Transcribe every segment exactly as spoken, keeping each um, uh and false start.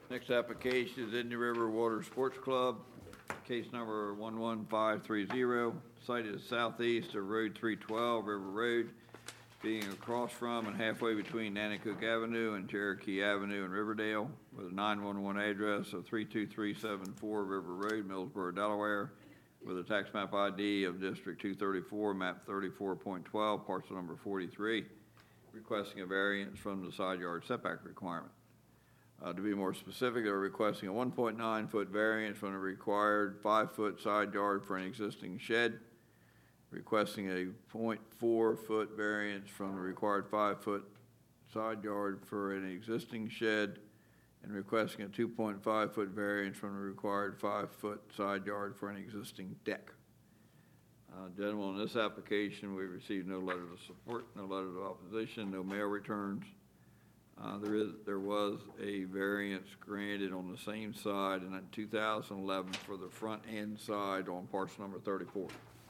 Next application is Indian River Water Sports Club, case number one one five three zero. Site is southeast of Road three twelve, River Road, being across from and halfway between Nanticoke Avenue and Cherokee Avenue in Riverdale, with a nine one one address of three two three seven four River Road, Millsboro, Delaware, with a tax map I D of District two thirty-four, map thirty-four point twelve, parcel number forty-three, requesting a variance from the side yard setback requirement. Uh, to be more specific, they're requesting a one point nine foot variance from the required five foot side yard for an existing shed, requesting a zero point four foot variance from the required five foot side yard for an existing shed, and requesting a two point five foot variance from the required five foot side yard for an existing deck. Uh, gentlemen, on this application, we received no letter of support, no letter of opposition, no mail returns. Uh, there is, there was a variance granted on the same side in two thousand eleven for the front end side on parcel number thirty-four.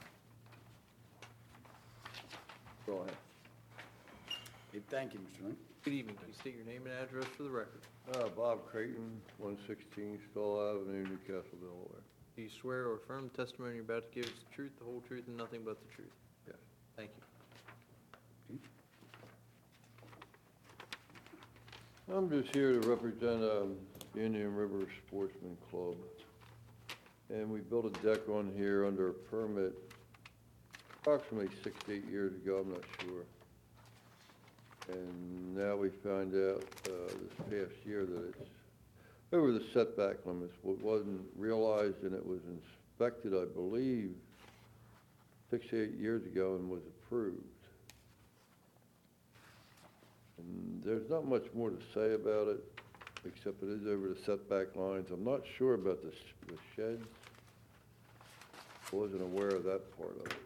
Go ahead. Okay, thank you, Mister Lynn. Good evening. Can you state your name and address for the record? Uh, Bob Creighton, one sixteen Stoll Avenue, Newcastle, Delaware. Do you swear or affirm the testimony you're about to give is the truth, the whole truth, and nothing but the truth? Yes. Thank you. I'm just here to represent um, the Indian River Sportsman Club. And we built a deck on here under a permit approximately six to eight years ago, I'm not sure. And now we find out uh, this past year that it's over the setback limits. What wasn't realized, and it was inspected, I believe, six to eight years ago and was approved. And there's not much more to say about it, except it is over the setback lines. I'm not sure about the, sh the sheds. I wasn't aware of that part of it.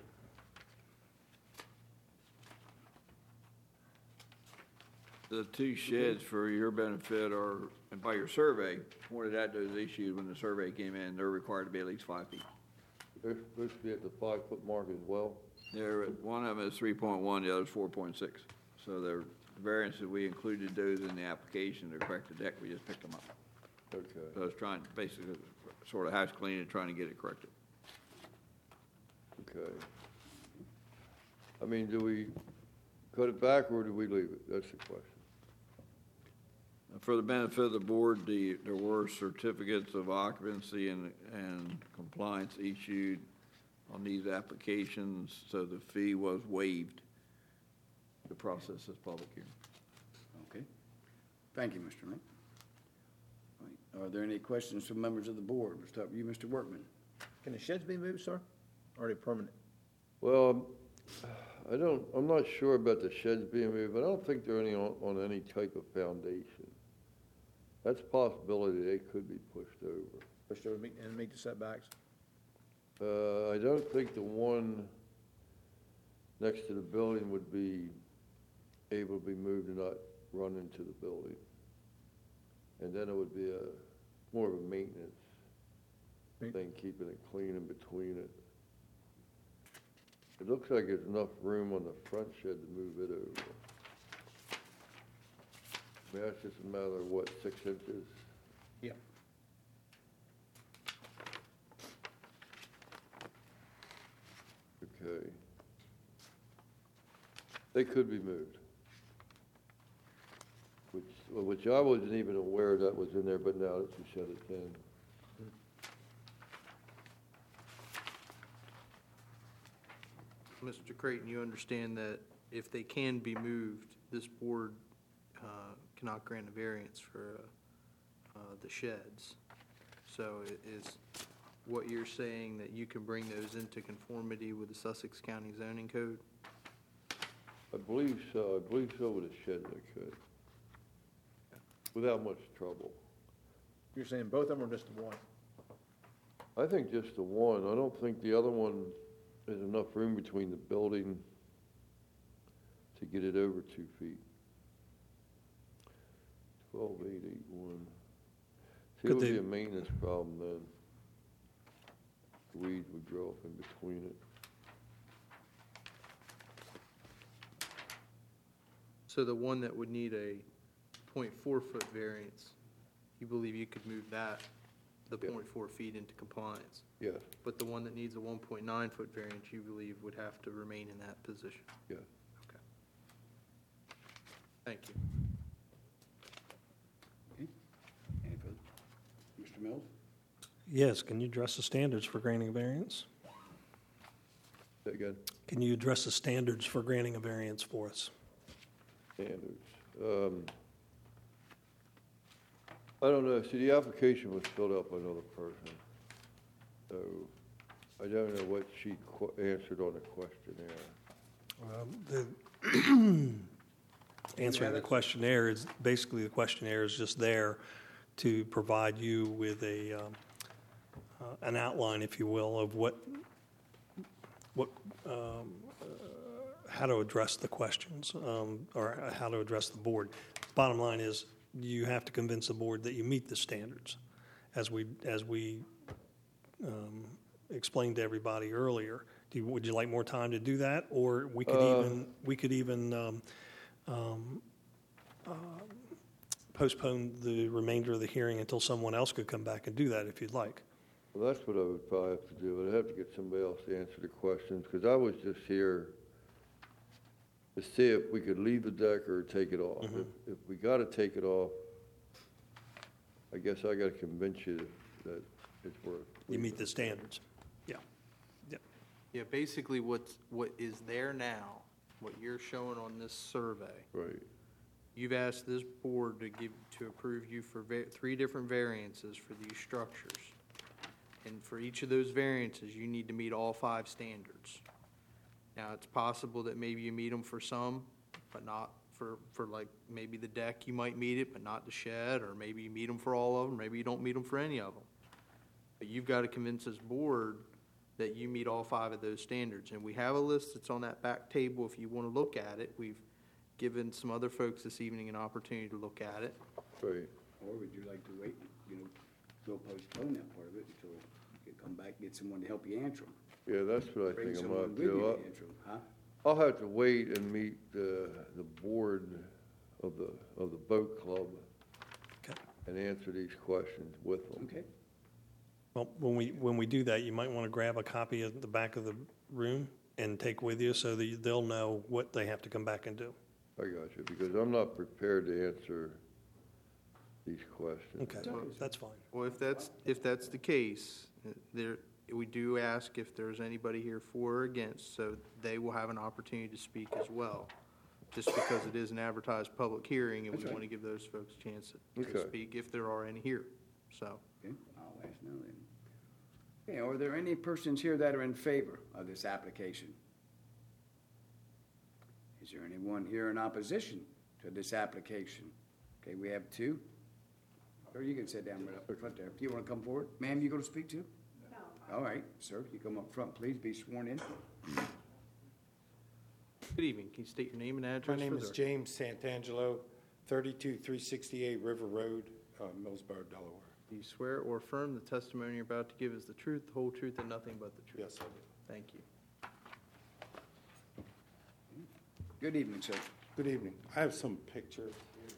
The two sheds, for your benefit, are, and by your survey, pointed out those issues when the survey came in. They're required to be at least five feet. They're supposed to be at the five foot mark as well. They're, one of them is three point one, the other's four point six. So they're variances, we included those in the application to correct the deck. We just picked them up. Okay. So I was trying, basically, sort of house cleaning, trying to get it corrected. Okay. I mean, do we cut it back or do we leave it? That's the question. For the benefit of the board, the, there were certificates of occupancy and, and compliance issued on these applications, so the fee was waived to process this public hearing. Okay. Thank you, Mister Lynn. All right. Are there any questions from members of the board? We'll start with you, Mister Workman. Can the sheds be moved, sir? Or are they permanent? Well, I don't, I'm not sure about the sheds being moved, but I don't think they're any on, on any type of foundation. That's a possibility they could be pushed over. Pushed over meet- and meet the setbacks? Uh, I don't think the one next to the building would be able to be moved and not run into the building. And then it would be a, more of a maintenance Right. thing, keeping it clean in between it. It looks like there's enough room on the front shed to move it over. I mean, that's just a matter of what, six inches? Yeah. Okay. They could be moved. Which, which I wasn't even aware that was in there, but now that you said it can. Mister Creighton, you understand that if they can be moved, this board uh, cannot grant a variance for uh, uh, the sheds. So it is what you're saying that you can bring those into conformity with the Sussex County zoning code? I believe so. I believe so with the sheds I could. Without much trouble. You're saying both of them or just the one? I think just the one. I don't think the other one, there's enough room between the building to get it over two feet. Twelve eight eight one. See, it would be a maintenance problem then. The weeds would grow up in between it. So the one that would need a point four foot variance you believe you could move that, the Yeah. point four feet into compliance. Yes, But the one that needs a one point nine foot variance, you believe would have to remain in that position? yes. Okay. Thank you. Okay. Any further? Mister Mills? Yes, can you address the standards for granting a variance? Say again, Can you address the standards for granting a variance for us? standards. Um, I don't know, see, the application was filled out by another person, so I don't know what she qu- answered on the questionnaire. Um, the Answering the questionnaire is, basically, the questionnaire is just there to provide you with a, um, uh, an outline, if you will, of what, what, um, uh, how to address the questions, um, or how to address the board. Bottom line is, you have to convince the board that you meet the standards. As we, as we um, explained to everybody earlier, do you, would you like more time to do that? Or we could Uh, even, we could even um, um, uh, postpone the remainder of the hearing until someone else could come back and do that if you'd like. Well, that's what I would probably have to do, I'd have to get somebody else to answer the questions, because I was just here to see if we could leave the deck or take it off. Mhm. If, if we gotta take it off, I guess I gotta convince you that it's worth. You meet leaving. the standards. Yeah. Yeah. Yeah, basically what's, what is there now, what you're showing on this survey, Right, you've asked this board to give, to approve you for va- three different variances for these structures. And for each of those variances, you need to meet all five standards. Now, it's possible that maybe you meet them for some, but not for, for like, maybe the deck, you might meet it, but not the shed, or maybe you meet them for all of them, maybe you don't meet them for any of them. But you've got to convince this board that you meet all five of those standards. And we have a list that's on that back table if you want to look at it. We've given some other folks this evening an opportunity to look at it. right. Or would you like to wait, you know, go postpone that part of it until you can come back, get someone to help you answer them? Yeah, that's what I Bring think I'm someone gonna with you do. to I- answer them, huh? I'll have to wait and meet the, the board of the, of the boat club Okay. and answer these questions with them. Okay. Well, when we, when we do that, you might want to grab a copy at the back of the room and take with you so that they'll know what they have to come back and do. I got you, because I'm not prepared to answer these questions. Okay, that's fine. Well, if that's, if that's the case, uh, there, we do ask if there's anybody here for or against, so they will have an opportunity to speak as well. Just because it is an advertised public hearing, and we That's right. want to give those folks a chance to- to Okay. speak if there are any here, so. Okay, I'll ask now then. Okay, are there any persons here that are in favor of this application? Is there anyone here in opposition to this application? Okay, we have two. Sir, you can sit down right up front there. Do you want to come forward? Ma'am, you going to speak too? No. All right, sir, you come up front, please be sworn in. Good evening. Can you state your name and My address? name for is the- James Santangelo, thirty-two three sixty-eight River Road, uh, Millsboro, Delaware. Do you swear or affirm the testimony you're about to give is the truth, the whole truth, and nothing but the truth? Yes, I do. Thank you. Good evening, sir. Good evening. I have some pictures here.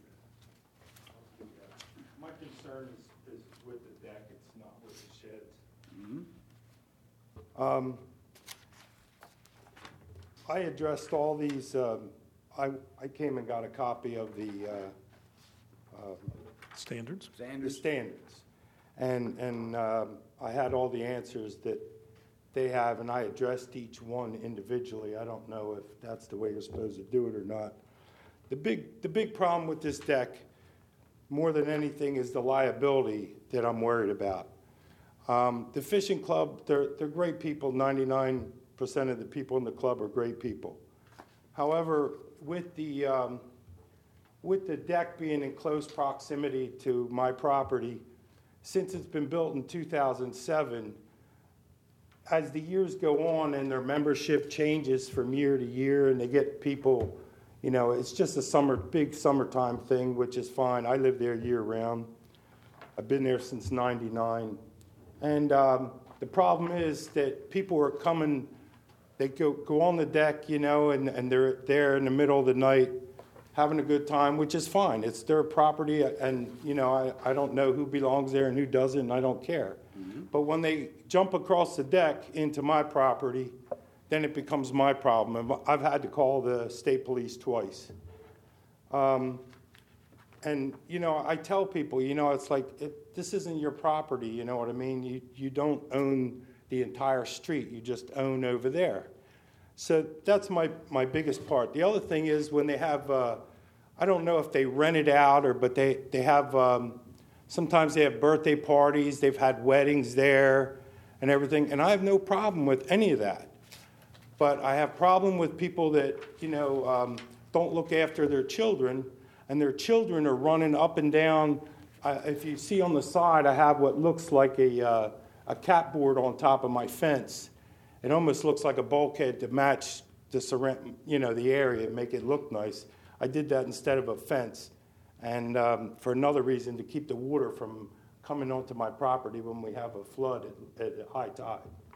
My concern is, is with the deck, it's not with the sheds. Um, I addressed all these, um, I, I came and got a copy of the, uh, um, Standards? the Sanders? standards. And, and um, I had all the answers that they have, and I addressed each one individually. I don't know if that's the way you're supposed to do it or not. The big, the big problem with this deck, more than anything, is the liability that I'm worried about. Um, the fishing club, they're, they're great people. ninety-nine percent of the people in the club are great people. However, with the, um, with the deck being in close proximity to my property, since it's been built in two thousand seven, as the years go on and their membership changes from year to year and they get people, you know, it's just a summer, big summertime thing, which is fine. I live there year round. I've been there since ninety-nine. And um, the problem is that people are coming, they go, go on the deck, you know, and, and they're there in the middle of the night having a good time, which is fine. It's their property, and, you know, I, I don't know who belongs there and who doesn't, and I don't care. But when they jump across the deck into my property, then it becomes my problem. And I've had to call the state police twice. Um, and, you know, I tell people, you know, it's like, it, this isn't your property, you know what I mean? You, you don't own the entire street, you just own over there. So that's my, my biggest part. The other thing is when they have, uh, I don't know if they rent it out or, but they, they have, um, sometimes they have birthday parties, they've had weddings there and everything, and I have no problem with any of that. But I have problem with people that, you know, um, don't look after their children, and their children are running up and down. Uh, if you see on the side, I have what looks like a, uh, a catboard on top of my fence. It almost looks like a bulkhead to match the surround, you know, the area and make it look nice. I did that instead of a fence. And um, for another reason, to keep the water from coming onto my property when we have a flood at, at high tide.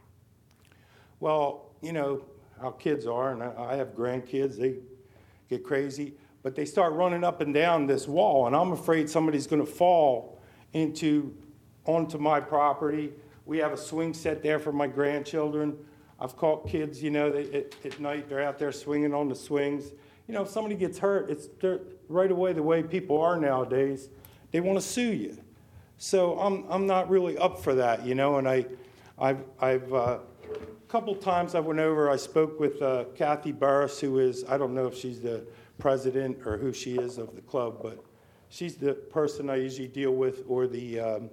Well, you know how kids are, and I, I have grandkids, they get crazy, but they start running up and down this wall, and I'm afraid somebody's going to fall into onto my property. We have a swing set there for my grandchildren. I've caught kids, you know, they, at, at night they're out there swinging on the swings. You know, if somebody gets hurt, it's right away the way people are nowadays. They want to sue you. So I'm I'm not really up for that, you know. And I, I've I've uh, a couple times I went over. I spoke with uh, Kathy Barris, who is I don't know if she's the president or who she is of the club, but she's the person I usually deal with, or the um,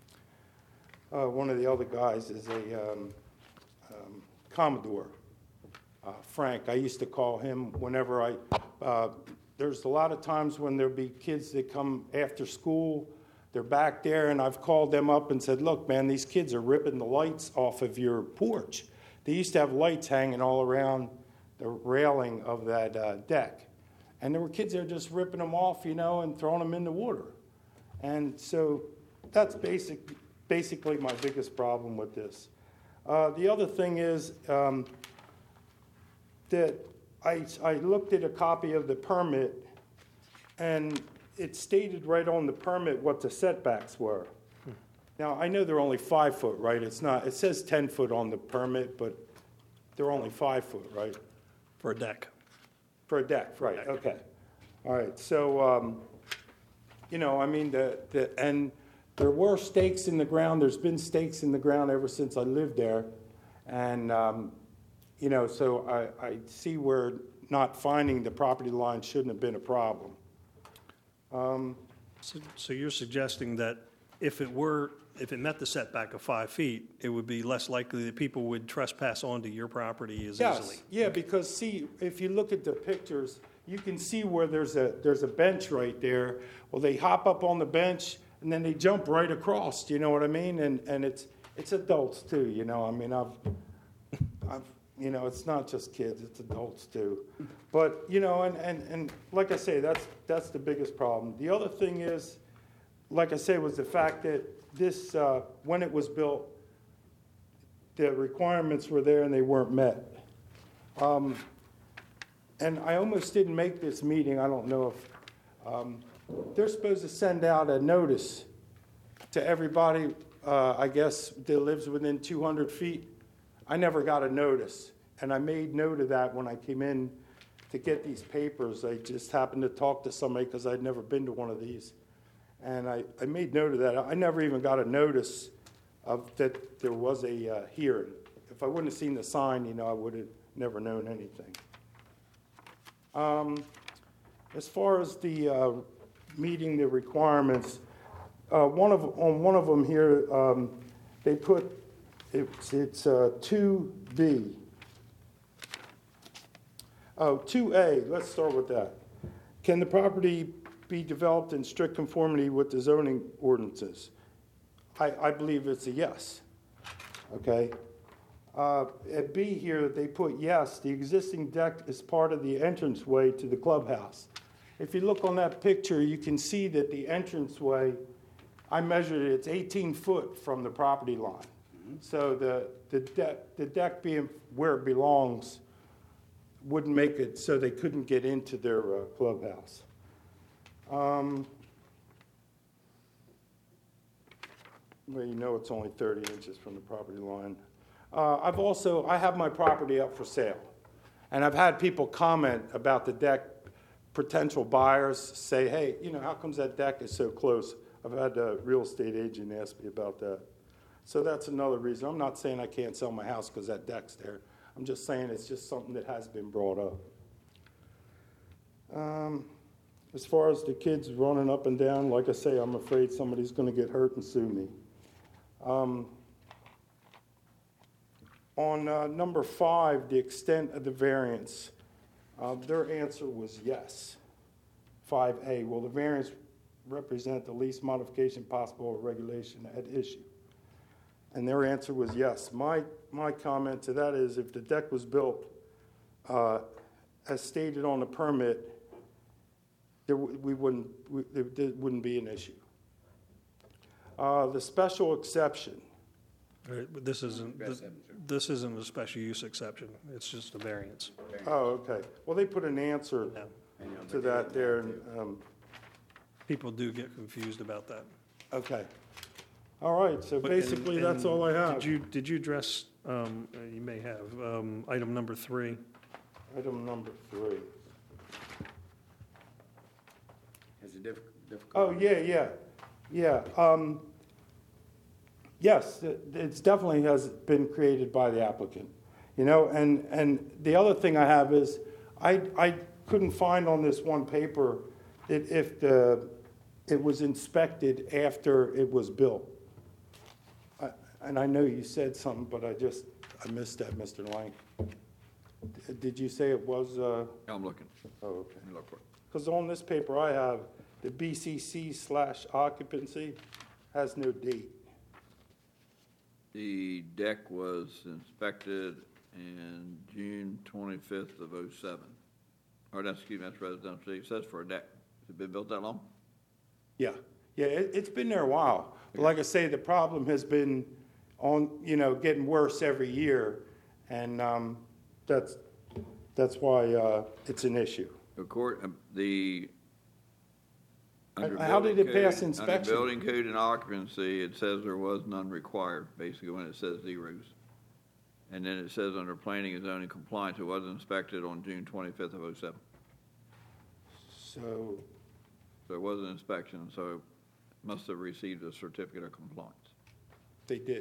uh, one of the other guys is a um, um, Commodore. Uh, Frank, I used to call him whenever I, uh, there's a lot of times when there'll be kids that come after school, they're back there, and I've called them up and said, look, man, these kids are ripping the lights off of your porch. They used to have lights hanging all around the railing of that uh, deck. And there were kids there just ripping them off, you know, and throwing them in the water. And so that's basic, basically my biggest problem with this. Uh, the other thing is, um, that I, I looked at a copy of the permit, and it stated right on the permit what the setbacks were. Hmm. Now, I know they're only five foot, right? It's not, it says ten foot on the permit, but they're only five foot, right? For a deck. For a deck, right, deck. okay. All right, so, um, you know, I mean, the, the, and there were stakes in the ground. There's been stakes in the ground ever since I lived there. And, um, you know, so I, I see where not finding the property line shouldn't have been a problem. Um, So, so you're suggesting that if it were, if it met the setback of five feet, it would be less likely that people would trespass onto your property as yes, easily? yeah, because see, if you look at the pictures, you can see where there's a there's a bench right there. Well, they hop up on the bench and then they jump right across. You know what I mean? And and it's it's adults too. You know, I mean, I've I've. You know, it's not just kids, it's adults too. But, you know, and, and, and like I say, that's that's the biggest problem. The other thing is, like I say, was the fact that this, uh, when it was built, the requirements were there and they weren't met. Um, and I almost didn't make this meeting. I don't know if, um, they're supposed to send out a notice to everybody, uh, I guess, that lives within two hundred feet. I never got a notice, and I made note of that when I came in to get these papers. I just happened to talk to somebody because I'd never been to one of these, and I, I made note of that. I never even got a notice of that there was a uh, hearing. If I wouldn't have seen the sign, you know, I would have never known anything. Um, as far as the uh, meeting the requirements, uh, one of on one of them here, um, they put. It's, it's uh, two B. Oh, two A, let's start with that. Can the property be developed in strict conformity with the zoning ordinances? I, I believe it's a yes. Okay. Uh, at B here, they put yes, the existing deck is part of the entranceway to the clubhouse. If you look on that picture, you can see that the entranceway, I measured it, it's eighteen foot from the property line. So the, the, deck, the deck being where it belongs wouldn't make it so they couldn't get into their uh, clubhouse. Um, Well, you know it's only thirty inches from the property line. Uh, I've also, I have my property up for sale, and I've had people comment about the deck, potential buyers say, hey, you know, how comes that deck is so close? I've had a real estate agent ask me about that. So that's another reason. I'm not saying I can't sell my house because that deck's there. I'm just saying it's just something that has been brought up. Um, as far as the kids running up and down, like I say, I'm afraid somebody's going to get hurt and sue me. Um, on uh, number five, the extent of the variance, uh, their answer was yes. five A, will the variance represent the least modification possible of regulation at issue? And their answer was yes. My, my comment to that is if the deck was built uh, as stated on the permit, there, w- we wouldn't, we, there, there wouldn't be an issue. Uh, the special exception. All right, but This isn't, Best evidence, sir. this isn't a special use exception. It's just a variance. Oh, okay. Well, they put an answer No. I know, to but they that didn't there. have and, to. um, People do get confused about that. Okay. All right, so But- basically, and- that's and all I have. Did you, did you address, um, uh, you may have, um, item number three? Item number three. Has a diff- difficult. Oh, yeah, yeah, yeah. Um, yes, it it's definitely has been created by the applicant. You know, and, and the other thing I have is, I, I couldn't find on this one paper that if the, it was inspected after it was built. I- And I know you said something, but I just, I missed that, Mister Lang. D- Did you say it was, uh, I'm looking. oh, okay. Let me look for it. Because on this paper I have, the B C C slash occupancy has no date. The deck was inspected in June twenty-fifth of oh seven. Or that's, excuse me, that's residential. It says for a deck. Has it been built that long? Yeah, yeah, it, it's been there a while. But like I say, the problem has been on, you know, getting worse every year. And um, that's, that's why uh, it's an issue. The court, um, the. under How did building it pass code- inspection? Under building code and occupancy, it says there was none required, basically when it says zeros. And then it says under planning and zoning compliance, it was inspected on June twenty-fifth of oh seven. So, So it was an inspection, so it must have received a certificate of compliance. they did.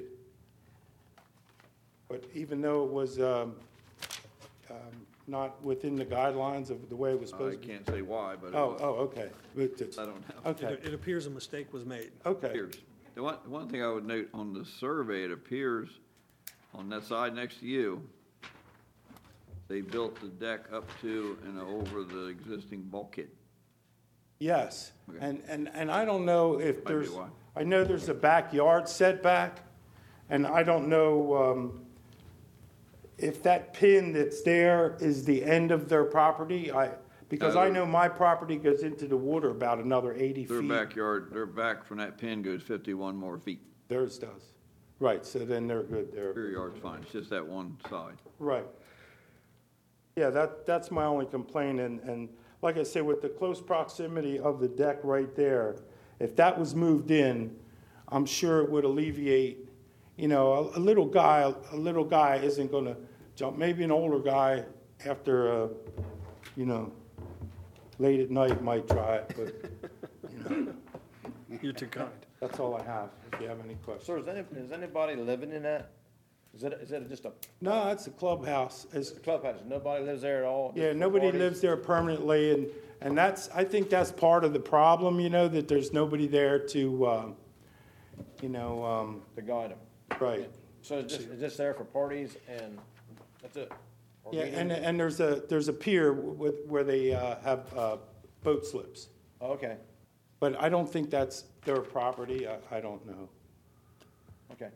But even though it was um, um, not within the guidelines of the way it was I supposed to be? can't say why, but it Oh, was- oh, okay. But it's- I don't know. Okay, It it appears a mistake was made. okay. Appears. The one, one thing I would note on the survey, it appears on that side next to you, they built the deck up to and over the existing bulkhead. Yes, Okay. and, and, and I don't know if Might be there's, why. I know there's a backyard setback, and I don't know um, if that pin that's there is the end of their property. I, because Uh, I know my property goes into the water about another eighty Their feet. backyard, their back from that pin goes fifty-one more feet. Theirs does. Right, so then they're good there. Rear yard's fine, it's just that one side. Right. Yeah, that, that's my only complaint, and, and like I say, with the close proximity of the deck right there, if that was moved in, I'm sure it would alleviate, you know, a, a little guy, a little guy isn't gonna jump, maybe an older guy after, uh, you know, late at night might try it, but, you know, You're too kind. that's all I have, if you have any questions. Sir, is any, is anybody living in that? Is it, is it just a No, it's a clubhouse, it's, clubhouse? Nobody lives there at all? yeah, Just for nobody parties? lives there permanently, and, and that's, I think that's part of the problem, you know, that there's nobody there to, um, you know, um, To guide them? right. So it's just, it's just there for parties and that's it? Or Yeah, and, meetings? and there's a, there's a pier with, where they uh, have uh, boat slips. Oh, okay, But I don't think that's their property, I, I don't know. okay.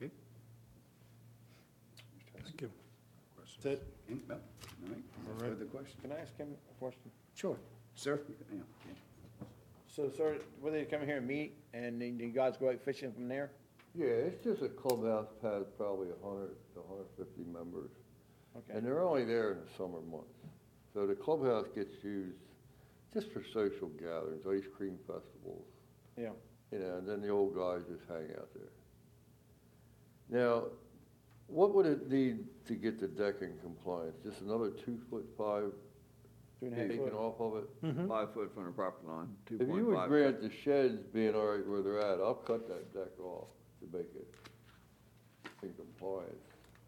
Thank you. That's it? Okay, well, all right. No further questions? Can I ask him a question? Sure. Sir? Yeah, yeah. So, sir, will they come here and meet and then you guys go out fishing from there? Yeah, it's just a clubhouse, has probably a hundred to hundred fifty members, Okay, and they're only there in the summer months. So the clubhouse gets used just for social gatherings, ice cream festivals, Yeah. you know, and then the old guys just hang out there. Now, what would it need to get the deck in compliance? Just another two foot five Two and a half taken foot. off of it? Mhm. Five foot from the property line, two If point you would five. grant the sheds being all right where they're at, I'll cut that deck off to make it in compliance.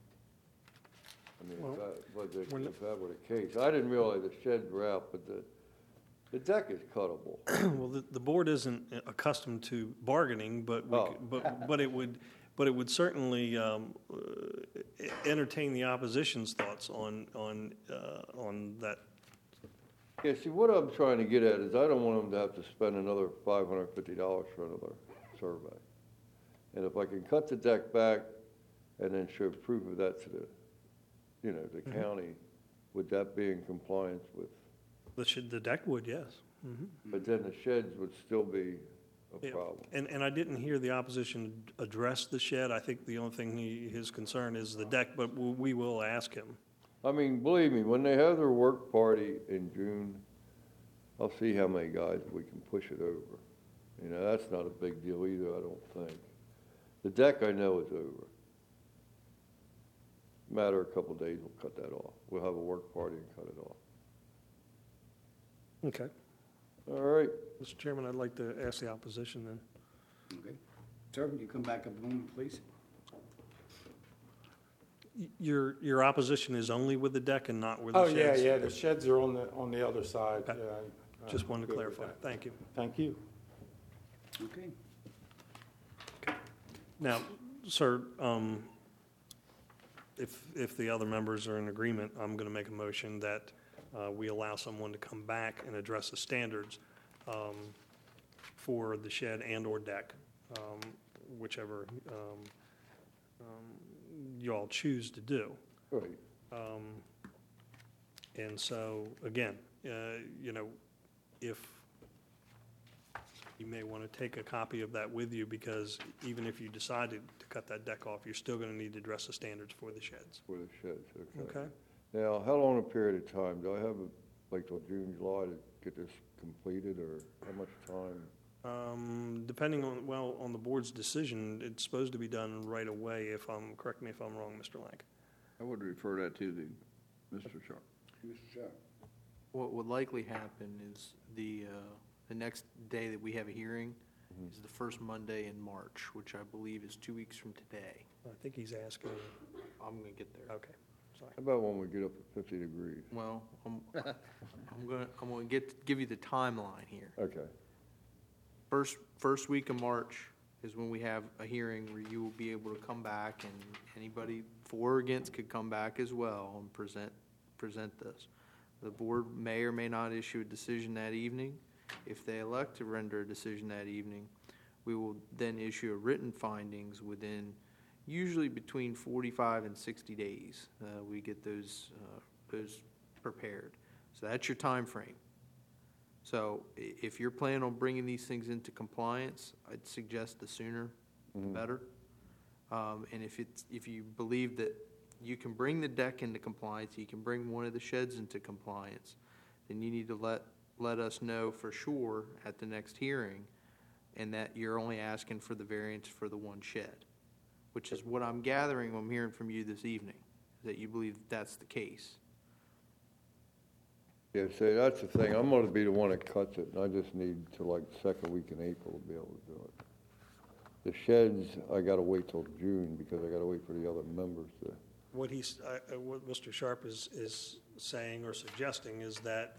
I mean, Well, if that, was it- we're not- if that were the case, I didn't realize the sheds were out, but the, the deck is cuttable. Well, the, the board isn't accustomed to bargaining, but, we Oh. could- but, but it would, but it would certainly um, uh, entertain the opposition's thoughts on, on, uh, on that. Yeah, see, what I'm trying to get at is I don't want them to have to spend another five hundred fifty dollars for another survey. And if I can cut the deck back and then show proof of that to the, you know, the Mm-hmm. county, would that be in compliance with? The sh- the deck would, yes. Mhm. But then the sheds would still be a Yeah. problem. And, and I didn't hear the opposition address the shed. I think the only thing he, his concern is the deck, but we we will ask him. I mean, believe me, when they have their work party in June, I'll see how many guys we can push it over. You know, that's not a big deal either, I don't think. The deck I know is over. Matter of a couple of days, we'll cut that off. We'll have a work party and cut it off. Okay. All right, Mister Chairman, I'd like to ask the opposition then. Okay. Sir, would you come back up a moment, please? Y- Your, your opposition is only with the deck and not with the Oh, yeah, sheds? yeah, the sheds are on the, on the other side. Okay. Yeah, I- Just I'm wanted to good with clarify. that. Thank you. Thank you. Okay. Now, sir, um, if, if the other members are in agreement, I'm going to make a motion that uh, we allow someone to come back and address the standards um, for the shed and/or deck, um, whichever um, um, you all choose to do. right. Um, And so, again, uh, you know, if, you may want to take a copy of that with you, because even if you decided to cut that deck off, you're still going to need to address the standards for the sheds. For the sheds, okay. Okay? Now, how long a period of time? Do I have, like, till June, July to get this completed, or how much time? Um, Depending on, well, on the board's decision, it's supposed to be done right away, if I'm, correct me if I'm wrong, Mister Lank. I would refer that to the, Mister Sharp. Mister Sharp. What would likely happen is the, uh, the next day that we have a hearing is the first Monday in March, which I believe is two weeks from today. I think he's asking, I'm gonna get there. okay, sorry. How about when we get up to fifty degrees? Well, I'm, I'm gonna, I'm gonna get, give you the timeline here. Okay, First, first week of March is when we have a hearing where you will be able to come back, and anybody for or against could come back as well and present, present this. The board may or may not issue a decision that evening. If they elect to render a decision that evening, we will then issue a written findings within usually between forty-five and sixty days. Uh, we get those, uh, those prepared. So that's your time frame. So i- if you're planning on bringing these things into compliance, I'd suggest the sooner the better. Um, and if it's, if you believe that you can bring the deck into compliance, you can bring one of the sheds into compliance, then you need to let, let us know for sure at the next hearing, and that you're only asking for the variance for the one shed, which is what I'm gathering, I'm hearing from you this evening, that you believe that's the case. yeah, see, that's the thing, I'm gonna be the one that cuts it, and I just need to, like, second week in April to be able to do it. The sheds, I gotta wait till June, because I gotta wait for the other members to, What he's, uh, uh, what Mister Sharp is, is saying or suggesting is that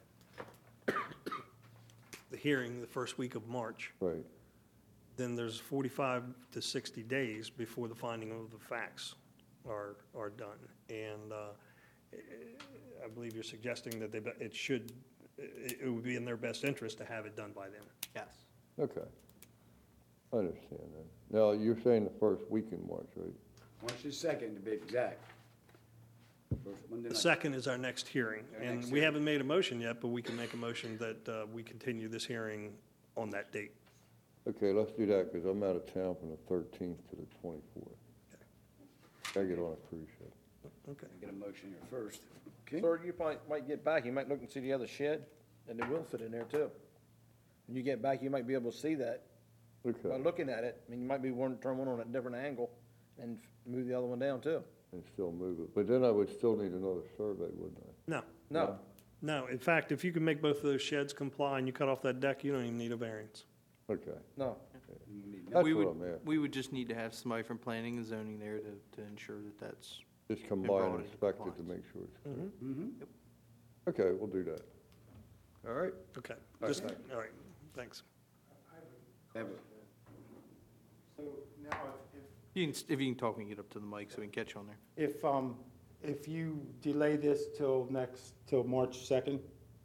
the hearing, the first week of March, right, then there's forty-five to sixty days before the finding of the facts are, are done. And uh, I believe you're suggesting that they, be- it should, it it would be in their best interest to have it done by then. Yes. okay. I understand that. Now, you're saying the first week in March, right? March the second, to be exact. First Monday The night. second is our next hearing, Our and next we hearing. haven't made a motion yet, but we can make a motion that uh, we continue this hearing on that date. Okay, let's do that, because I'm out of town from the thirteenth to the twenty-fourth. I get on a cruise ship. Okay. Get a motion here first. Okay. Sir, you might, might get back, you might look and see the other shed, and it will fit in there too. When you get back, you might be able to see that by Okay, looking at it. I mean, you might be one, turn one on a different angle and f- move the other one down too. and still move it. But then I would still need another survey, wouldn't I? No, No, no. In fact, if you can make both of those sheds comply and you cut off that deck, you don't even need a variance. Okay, no. that's We what would, I'm at. we would just need to have somebody from planning and zoning there to, to ensure that that's, Just come and by brought and into inspect it to compliance. make sure it's clear. Mm-hmm. Okay, we'll do that. All right? Okay. All right, Just, thanks. all right, thanks. That was- So now, if, you can, if you can talk and get up to the mic so we can catch you on there. if, um, if you delay this till next, till March second,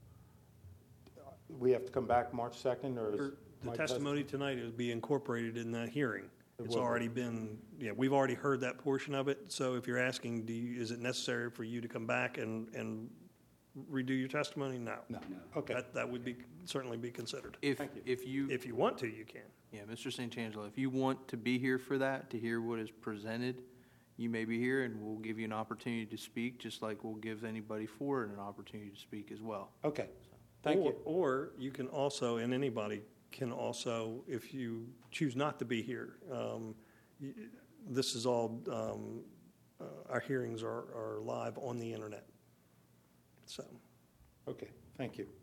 we have to come back March second, or is? The my test- testimony tonight will be incorporated in that hearing. It It's will be. already been, yeah, we've already heard that portion of it. So if you're asking, do you, is it necessary for you to come back and, and redo your testimony? No. No, okay. That, that would be, certainly be considered. If, Thank you. if you, If you want to, you can. yeah, Mister Santangelo, if you want to be here for that, to hear what is presented, you may be here and we'll give you an opportunity to speak, just like we'll give anybody for it an opportunity to speak as well. Okay, thank Or- you. Or you can also, and anybody can also, if you choose not to be here, um, y- this is all, um, uh, our hearings are, are live on the internet. So, Okay, thank you.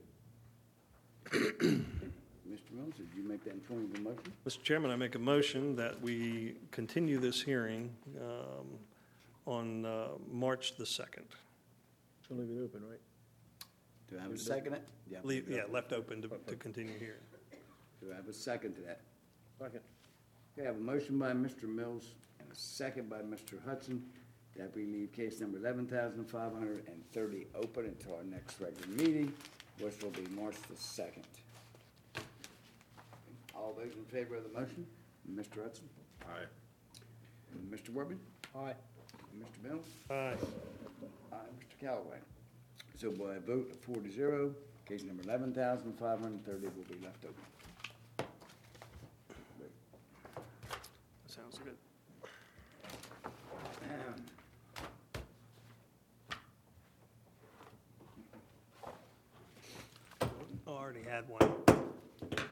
Okay. Mister Mills, did you make that in form of a motion? Mister Chairman, I make a motion that we continue this hearing um, on uh, March the second. So leave it open, right? Do I have a second it? Yeah. Leave, yeah, left open to, to continue hearing. Do I have a second to that? Second. Okay, I have a motion by Mister Mills and a second by Mister Hudson that we leave case number eleven thousand five hundred and thirty open until our next regular meeting, which will be March the second. All those in favor of the motion? Mister Hudson? Aye. Mister Worthing? Aye. Mister Mills? Aye. Aye, Mister Callaway. So by a vote of four to zero, case number eleven thousand five hundred and thirty will be left open. Sounds good. Oh, I already had one.